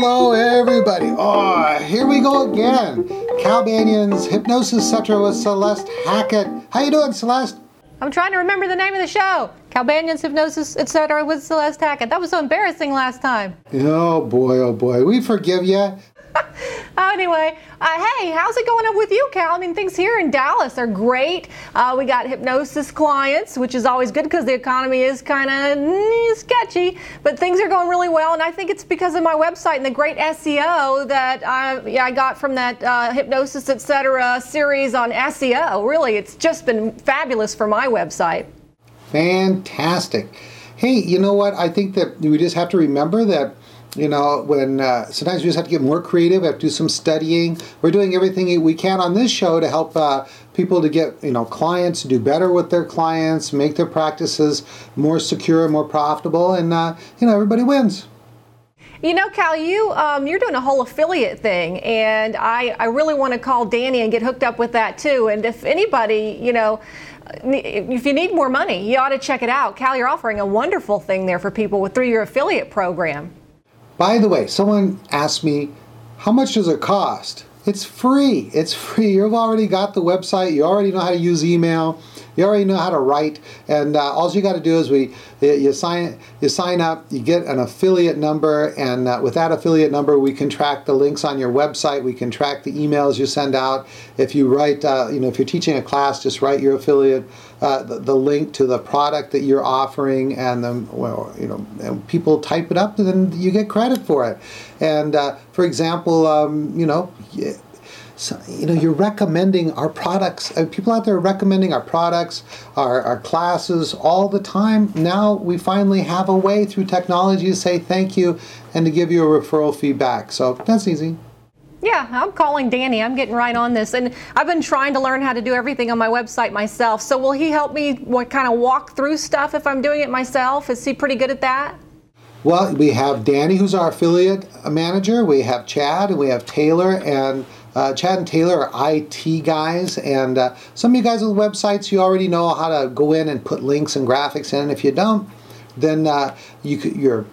Hello, everybody. Oh, here we go again. Cal Banyan's Hypnosis, Etc. with Celeste Hackett. How you doing, Celeste? I'm trying to remember the name of the show. Cal Banyan's Hypnosis, Etc. with Celeste Hackett. That was so embarrassing last time. Oh boy. We forgive you. Anyway, hey, how's it going up with you, Cal? I mean, things here in Dallas are great. We got hypnosis clients, which is always good because the economy is kind of sketchy, but things are going really well, and I think it's because of my website and the great SEO that I got from that Hypnosis, Etc. series on SEO. Really, it's just been fabulous for my website. Fantastic. Hey, you know what? I think that we just have to remember that when sometimes we just have to get more creative, we have to do some studying. We're doing everything we can on this show to help people to get, clients, do better with their clients, make their practices more secure, more profitable, and, everybody wins. Cal, you're doing a whole affiliate thing, and I really want to call Danny and get hooked up with that too. And if anybody, if you need more money, you ought to check it out. Cal, you're offering a wonderful thing there for people through your affiliate program. By the way, someone asked me, how much does it cost? It's free. It's free. You've already got the website. You already know how to use email. You already know how to write. And all you got to do is you sign up, you get an affiliate number, and with that affiliate number, we can track the links on your website. We can track the emails you send out. If you write, if you're teaching a class, just write your affiliate the link to the product that you're offering, and then and people type it up, and then you get credit for it. And for example, you're recommending our products. People out there are recommending our products, our classes all the time. Now we finally have a way through technology to say thank you and to give you a referral feedback. So that's easy. Yeah, I'm calling Danny. I'm getting right on this. And I've been trying to learn how to do everything on my website myself. So will he help me kind of walk through stuff if I'm doing it myself? Is he pretty good at that? Well, we have Danny, who's our affiliate manager. We have Chad, and we have Taylor, and Chad and Taylor are IT guys, and some of you guys with websites, you already know how to go in and put links and graphics in. If you don't, then your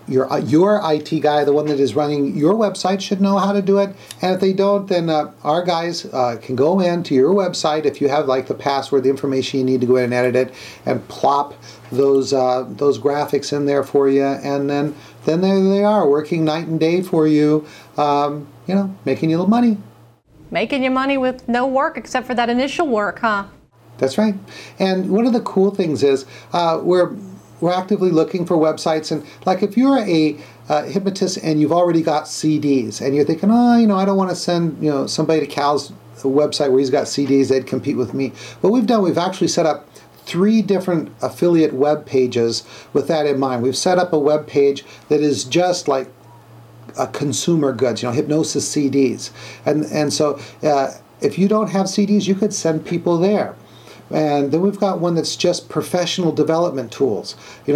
IT guy, the one that is running your website, should know how to do it. And if they don't, then our guys can go into your website, if you have like the password, the information you need to go in and edit it, and plop those graphics in there for you, and then there they are, working night and day for you, making you a little money. Making you money with no work except for that initial work, huh? That's right. And one of the cool things is we're actively looking for websites. And like if you're a hypnotist and you've already got CDs and you're thinking, I don't want to send somebody to Cal's website where he's got CDs, they'd compete with me. What we've actually set up 3 different affiliate web pages with that in mind. We've set up a web page that is just like consumer goods, hypnosis CDs. And so if you don't have CDs, you could send people there. And then we've got one that's just professional development tools.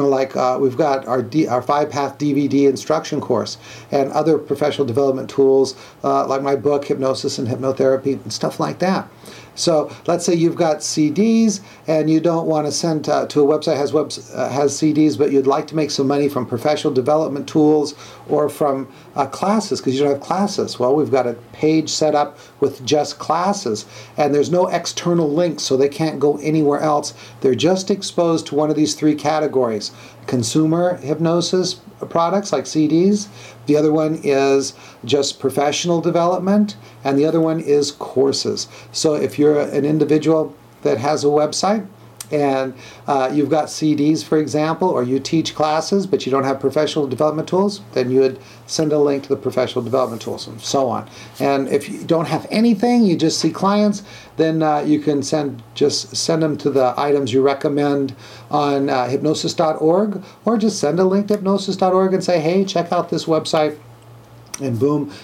We've got our 5-path DVD instruction course and other professional development tools like my book, Hypnosis and Hypnotherapy, and stuff like that. So let's say you've got CDs and you don't want to send to a website has CDs, but you'd like to make some money from professional development tools or from classes because you don't have classes. Well, we've got a page set up with just classes, and there's no external links, so they can't go anywhere else. They're just exposed to one of these 3 categories: consumer hypnosis products like CDs, the other one is just professional development, and the other one is courses. So if you're an individual that has a website and you've got CDs, for example, or you teach classes but you don't have professional development tools, then you would send a link to the professional development tools and so on. And if you don't have anything, you just see clients, then you can just send them to the items you recommend on hypnosis.org, or just send a link to hypnosis.org and say, hey, check out this website, and boom,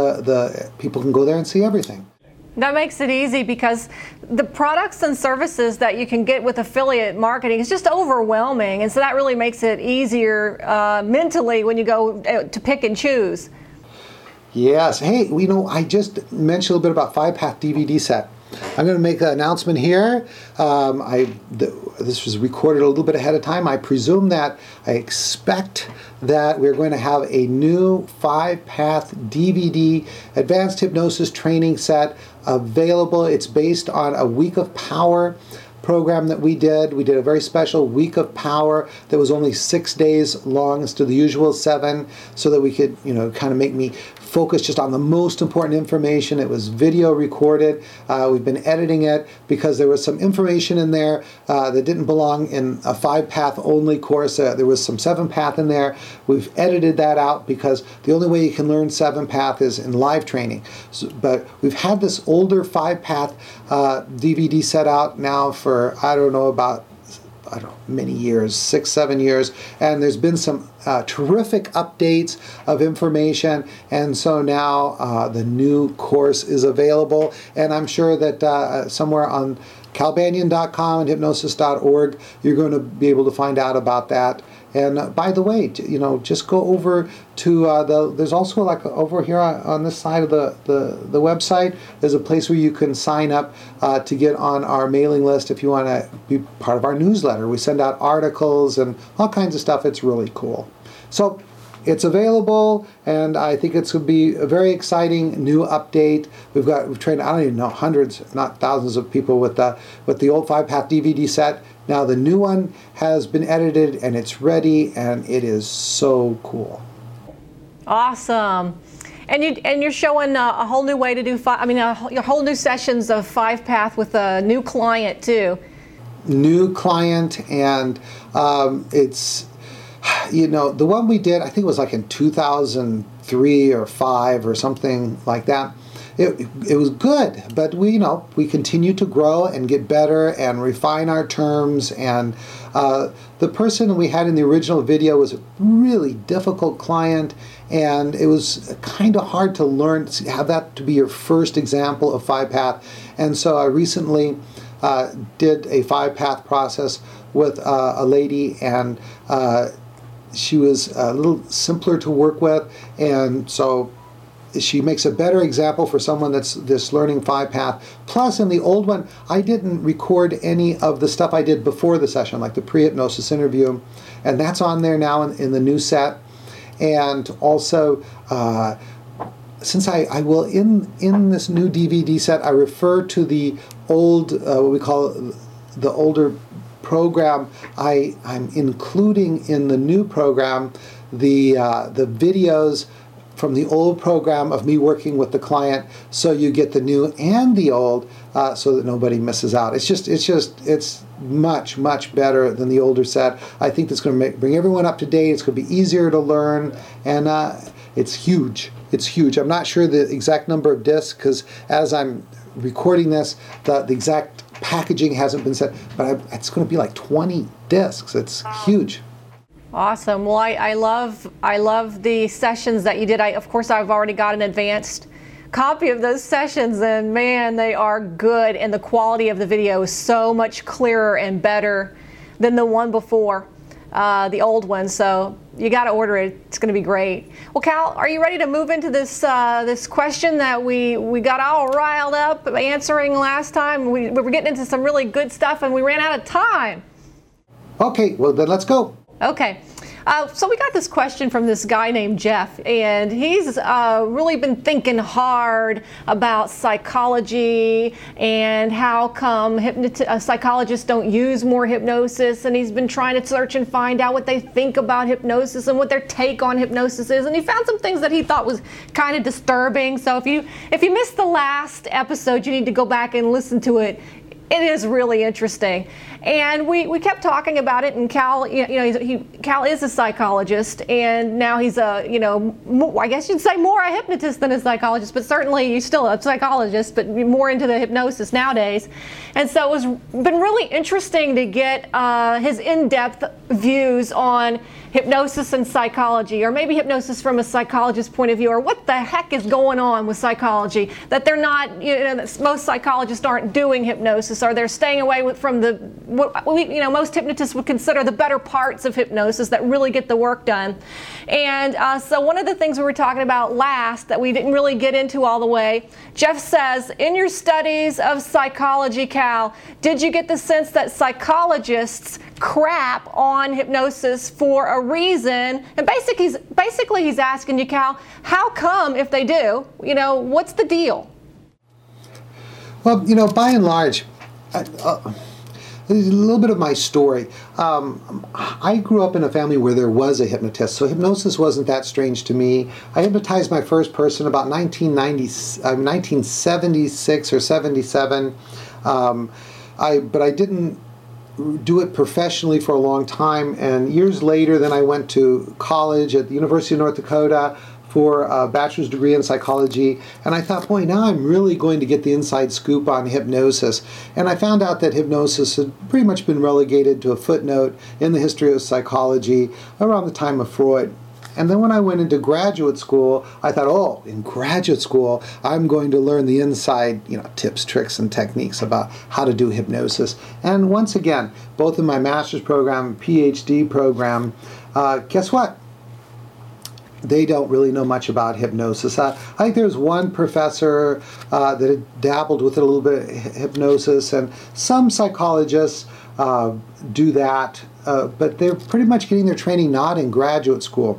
the people can go there and see everything. That makes it easy because the products and services that you can get with affiliate marketing is just overwhelming. And so that really makes it easier mentally when you go to pick and choose. Yes. Hey, I just mentioned a little bit about 5-path DVD set. I'm going to make an announcement here. This was recorded a little bit ahead of time. I presume that I expect that we're going to have a new 5-path DVD advanced hypnosis training set available. It's based on a Week of Power program that we did. We did a very special Week of Power that was only 6 days long instead of the usual 7, so that we could, kind of make me focus just on the most important information. It was video recorded. We've been editing it because there was some information in there that didn't belong in a 5-path only course. There was some 7-path in there. We've edited that out because the only way you can learn 7-path is in live training. But we've had this older 5-path DVD set out now for, many years, 6, 7 years, and there's been some terrific updates of information, and so now the new course is available, and I'm sure that somewhere on calbanyan.com and hypnosis.org you're going to be able to find out about that. And by the way, just go over to there's also over here on this side of the website, there's a place where you can sign up to get on our mailing list if you want to be part of our newsletter. We send out articles and all kinds of stuff. It's really cool. So it's available, and I think it's going to be a very exciting new update. We've trained, I don't even know, hundreds, if not thousands of people with the old 5-path DVD set. Now the new one has been edited and it's ready, and it is so cool. Awesome. And you're showing a whole new way to do a whole new sessions of 5-path with a new client too. New client, and it's the one we did, I think it was like in 2003 or 5 or something like that. It was good, but we continue to grow and get better and refine our terms. And the person we had in the original video was a really difficult client, and it was kind of hard to learn, to have that to be your first example of 5-path. And so I recently did a 5-path process with a lady, and she was a little simpler to work with, and so she makes a better example for someone that's learning 5-path. Plus, in the old one, I didn't record any of the stuff I did before the session, like the pre-hypnosis interview, and that's on there now in the new set. And also, since I will, in this new DVD set, I refer to the old, what we call the older program. I'm including in the new program the videos from the old program of me working with the client, so you get the new and the old, so that nobody misses out. It's much, much better than the older set. I think that's going to bring everyone up to date. It's going to be easier to learn, and it's huge. It's huge. I'm not sure the exact number of discs, because as I'm recording this, the exact packaging hasn't been set, but it's going to be like 20 discs. It's huge. Awesome. Well, I love the sessions that you did. Of course, I've already got an advanced copy of those sessions, and man, they are good, and the quality of the video is so much clearer and better than the one before, the old one. So you got to order it. It's going to be great. Well, Cal, are you ready to move into this this question that we got all riled up answering last time? We were getting into some really good stuff, and we ran out of time. Okay, well then let's go. Okay, so we got this question from this guy named Jeff, and he's really been thinking hard about psychology and how come psychologists don't use more hypnosis, and he's been trying to search and find out what they think about hypnosis and what their take on hypnosis is, and he found some things that he thought was kind of disturbing. So if you missed the last episode, you need to go back and listen to it. It is really interesting, and we kept talking about it. And Cal, Cal is a psychologist, and now he's I guess you'd say more a hypnotist than a psychologist, but certainly he's still a psychologist, but more into the hypnosis nowadays. And so it's been really interesting to get his in-depth views on hypnosis and psychology, or maybe hypnosis from a psychologist's point of view, or what the heck is going on with psychology, that they're not, that most psychologists aren't doing hypnosis, or they're staying away from most hypnotists would consider the better parts of hypnosis that really get the work done. And so one of the things we were talking about last that we didn't really get into all the way, Jeff says, in your studies of psychology, Cal, did you get the sense that psychologists crap on hypnosis for a reason? And basically he's asking you, Cal, how come if they do? What's the deal? Well, by and large, a little bit of my story. I grew up in a family where there was a hypnotist, so hypnosis wasn't that strange to me. I hypnotized my first person about 1976 or 77, but I didn't do it professionally for a long time, and years later then I went to college at the University of North Dakota for a bachelor's degree in psychology, and I thought, boy, now I'm really going to get the inside scoop on hypnosis. And I found out that hypnosis had pretty much been relegated to a footnote in the history of psychology around the time of Freud. And then when I went into graduate school, I thought, in graduate school, I'm going to learn the inside, tips, tricks, and techniques about how to do hypnosis. And once again, both in my master's program and PhD program, guess what? They don't really know much about hypnosis. I think there's one professor that had dabbled with it a little bit, hypnosis, and some psychologists do that, but they're pretty much getting their training not in graduate school.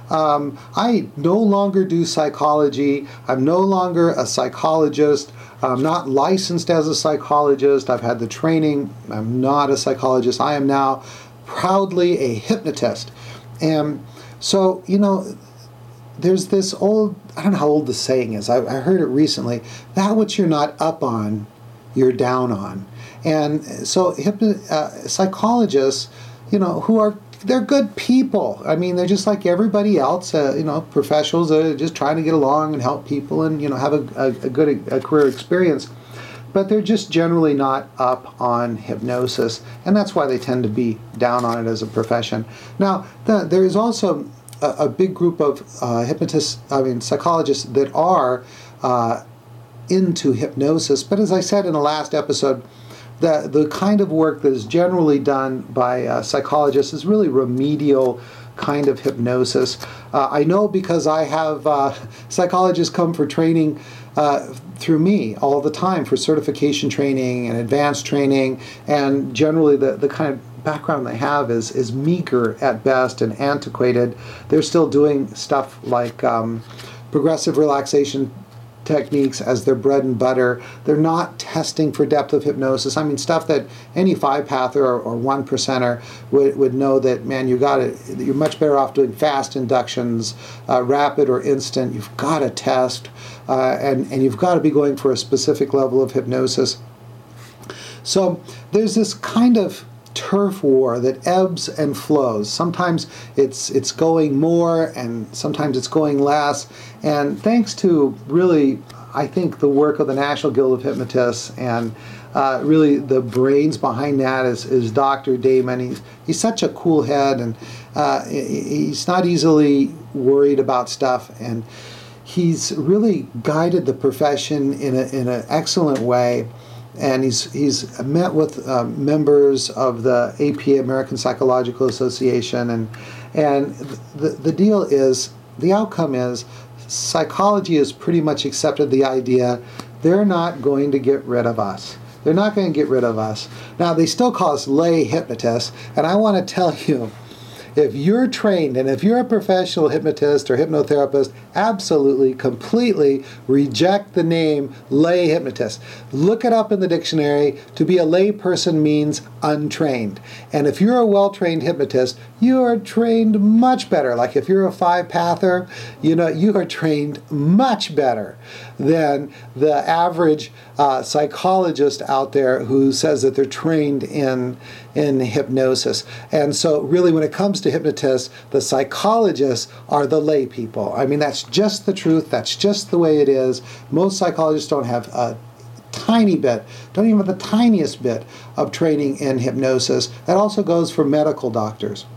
I no longer do psychology. I'm no longer a psychologist. I'm not licensed as a psychologist. I've had the training. I'm not a psychologist. I am now proudly a hypnotist. And so, there's this old, I don't know how old the saying is, I heard it recently, that which you're not up on, you're down on. And so psychologists, they're good people. I mean, they're just like everybody else, professionals that are just trying to get along and help people and, have a good career experience. But they're just generally not up on hypnosis, and that's why they tend to be down on it as a profession. Now, there is also a big group of psychologists that are into hypnosis, but as I said in the last episode, the kind of work that is generally done by psychologists is really remedial kind of hypnosis. I know because I have psychologists come for training through me all the time for certification training and advanced training, and generally the kind of background they have is meager at best and antiquated. They're still doing stuff like progressive relaxation techniques as their bread and butter. They're not testing for depth of hypnosis. I mean, stuff that any 5-pather or 1%er would know that, man, you're much better off doing fast inductions, rapid or instant. You've got to test, and you've got to be going for a specific level of hypnosis. So there's this kind of turf war that ebbs and flows. Sometimes it's going more, and sometimes it's going less. And thanks to really, I think, the work of the National Guild of Hypnotists, and really the brains behind that is Dr. Damon. He's such a cool head, and he's not easily worried about stuff, and he's really guided the profession in an excellent way. And he's met with members of the APA, American Psychological Association, and the deal is, the outcome is, psychology has pretty much accepted the idea they're not going to get rid of us. They're not going to get rid of us. Now, they still call us lay hypnotists, and I want to tell you, if you're trained and if you're a professional hypnotist or hypnotherapist, absolutely, completely reject the name lay hypnotist. Look it up in the dictionary. To be a lay person means untrained. And if you're a well-trained hypnotist, you are trained much better. Like if you're a 5-pather, you are trained much better than the average psychologist out there who says that they're trained in hypnosis. And so really, when it comes to hypnotists, the psychologists are the lay people. I mean, that's just the truth. That's just the way it is. Most psychologists don't have a tiny bit, don't even have the tiniest bit of training in hypnosis. That also goes for medical doctors.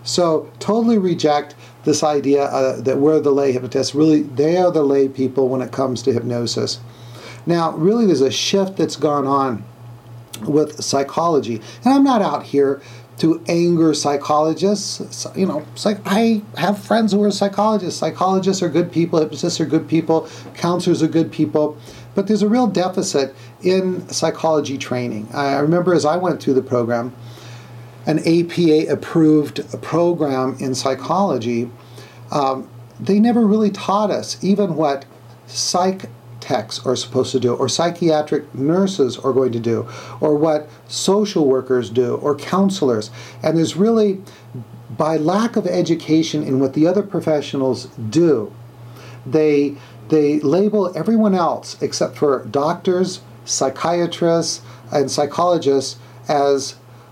So totally reject this idea that we're the lay hypnotists. Really, they are the lay people when it comes to hypnosis. Now, really, there's a shift that's gone on with psychology. And I'm not out here to anger psychologists. I have friends who are psychologists. Psychologists are good people. Hypnotists are good people. Counselors are good people. But there's a real deficit in psychology training. I remember as I went through the program, an APA-approved program in psychology, they never really taught us even what psych techs are supposed to do, or psychiatric nurses are going to do, or what social workers do, or counselors. And there's really, by lack of education in what the other professionals do, they label everyone else except for doctors, psychiatrists, and psychologists as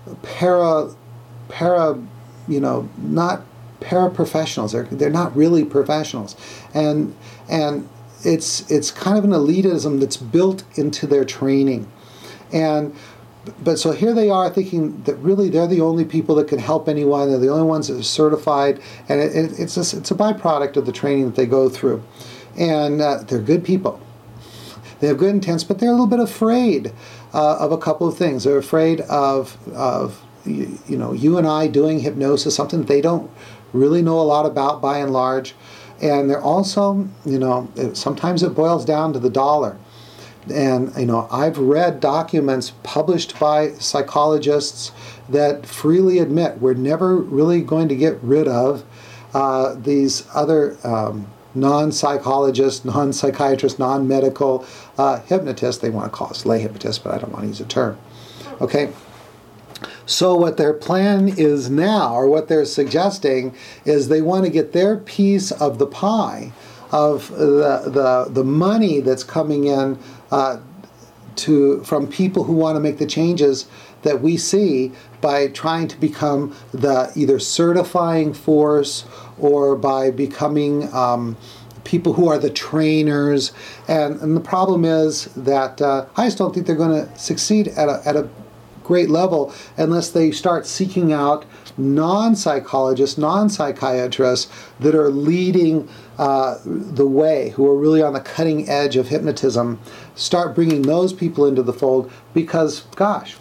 not paraprofessionals. They're not really professionals, and it's kind of an elitism that's built into their training, but so here they are thinking that really they're the only people that can help anyone. They're the only ones that are certified, and it's a byproduct of the training that they go through, and they're good people. They have good intents, but they're a little bit afraid of a couple of things. They're afraid of you and I doing hypnosis, something that they don't really know a lot about by and large. And they're also, sometimes it boils down to the dollar. And, I've read documents published by psychologists that freely admit we're never really going to get rid of these other non-psychologists, non-psychiatrists, non-medical hypnotists. They want to call us lay hypnotists, but I don't want to use the term. Okay? So what their plan is now, or what they're suggesting, is they want to get their piece of the pie of the money that's coming in from people who want to make the changes that we see by trying to become the either certifying force or by becoming people who are the trainers. And the problem is that I just don't think they're going to succeed at a great level unless they start seeking out non-psychologists, non-psychiatrists that are leading the way, who are really on the cutting edge of hypnotism. Start bringing those people into the fold, because gosh,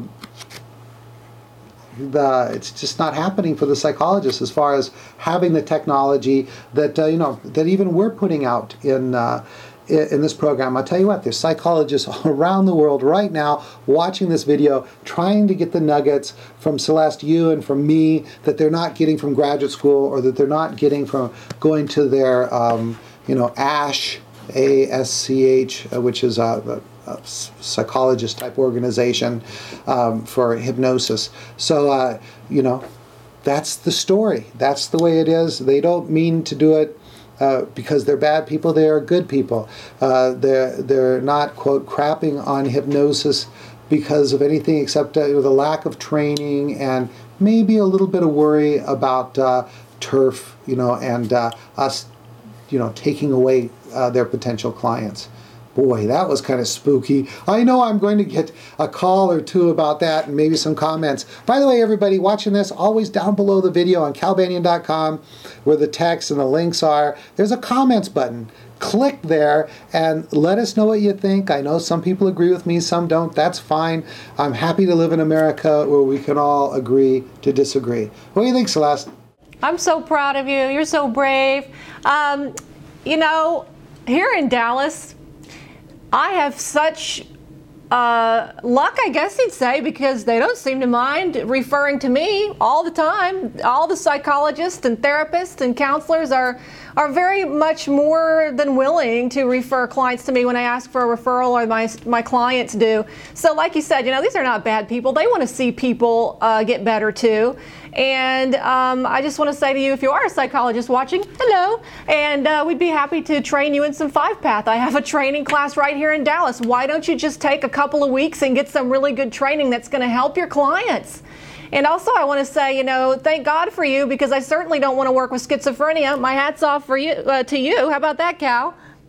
it's just not happening for the psychologists as far as having the technology that that even we're putting out in this program. I'll tell you what, there's psychologists around the world right now watching this video, trying to get the nuggets from Celeste, you, and from me that they're not getting from graduate school, or that they're not getting from going to their, ASH, ASCH, which is a psychologist type organization for hypnosis. So, that's the story. That's the way it is. They don't mean to do it because they're bad people. They are good people. They're not, quote, crapping on hypnosis because of anything except the lack of training and maybe a little bit of worry about turf, and us, taking away their potential clients. Boy, that was kind of spooky. I know I'm going to get a call or two about that and maybe some comments. By the way, everybody watching this, always down below the video on calbanian.com, where the text and the links are, there's a comments button. Click there and let us know what you think. I know some people agree with me, some don't. That's fine. I'm happy to live in America where we can all agree to disagree. What do you think, Celeste? I'm so proud of you. You're so brave. Here in Dallas, I have such luck, I guess you'd say, because they don't seem to mind referring to me all the time. All the psychologists and therapists and counselors are very much more than willing to refer clients to me when I ask for a referral, or my clients do. So like you said, these are not bad people. They want to see people get better too. And I just want to say to you, if you are a psychologist watching, hello, and we'd be happy to train you in some 5-Path. I have a training class right here in Dallas. Why don't you just take a couple of weeks and get some really good training that's going to help your clients? And also, I want to say, thank God for you, because I certainly don't want to work with schizophrenia. My hat's off for you, to you. How about that, Cal?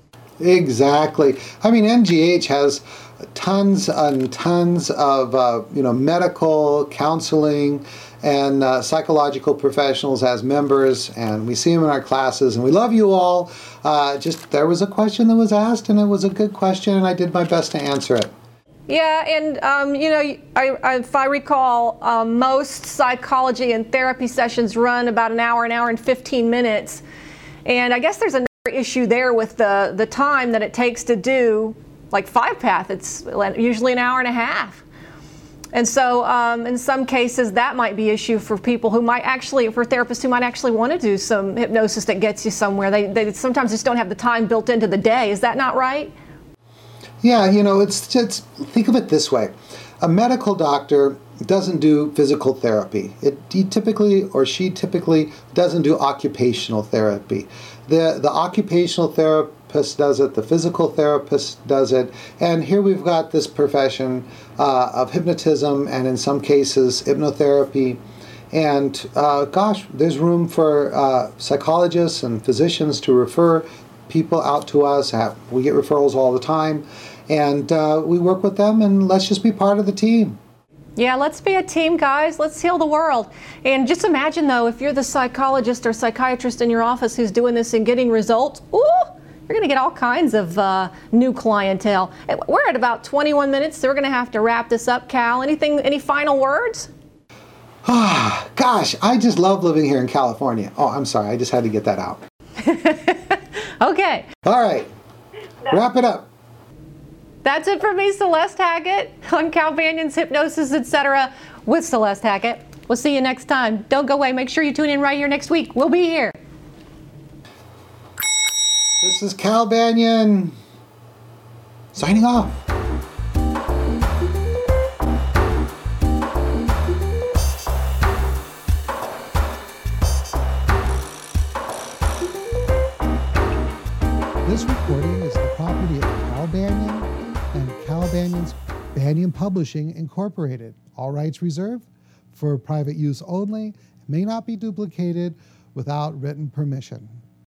Exactly. I mean, NGH has tons and tons of medical counseling and psychological professionals as members, and we see them in our classes, and we love you all. Just there was a question that was asked, and it was a good question, and I did my best to answer it. Yeah, and if I recall, most psychology and therapy sessions run about an hour and 15 minutes. And I guess there's another issue there with the time that it takes to do like 5-path. It's usually an hour and a half. And so in some cases that might be an issue for people who might actually, for therapists who might actually want to do some hypnosis that gets you somewhere. They sometimes just don't have the time built into the day. Is that not right? Yeah, it's just, think of it this way. A medical doctor doesn't do physical therapy. He typically doesn't do occupational therapy. The occupational therapist does it, the physical therapist does it, and here we've got this profession of hypnotism and in some cases hypnotherapy. And there's room for psychologists and physicians to refer people out to us. We get referrals all the time. And we work with them, and let's just be part of the team. Yeah, let's be a team, guys. Let's heal the world. And just imagine, though, if you're the psychologist or psychiatrist in your office who's doing this and getting results, you're going to get all kinds of new clientele. We're at about 21 minutes, so we're going to have to wrap this up. Cal, any final words? Gosh, I just love living here in California. Oh, I'm sorry. I just had to get that out. Okay. All right. Wrap it up. That's it for me, Celeste Hackett, on Cal Banyan's Hypnosis, Etc. with Celeste Hackett. We'll see you next time. Don't go away. Make sure you tune in right here next week. We'll be here. This is Cal Banyan signing off. This recording is the property of Cal Banyan and Cal Banyan's Banyan Publishing Incorporated. All rights reserved for private use only. May not be duplicated without written permission.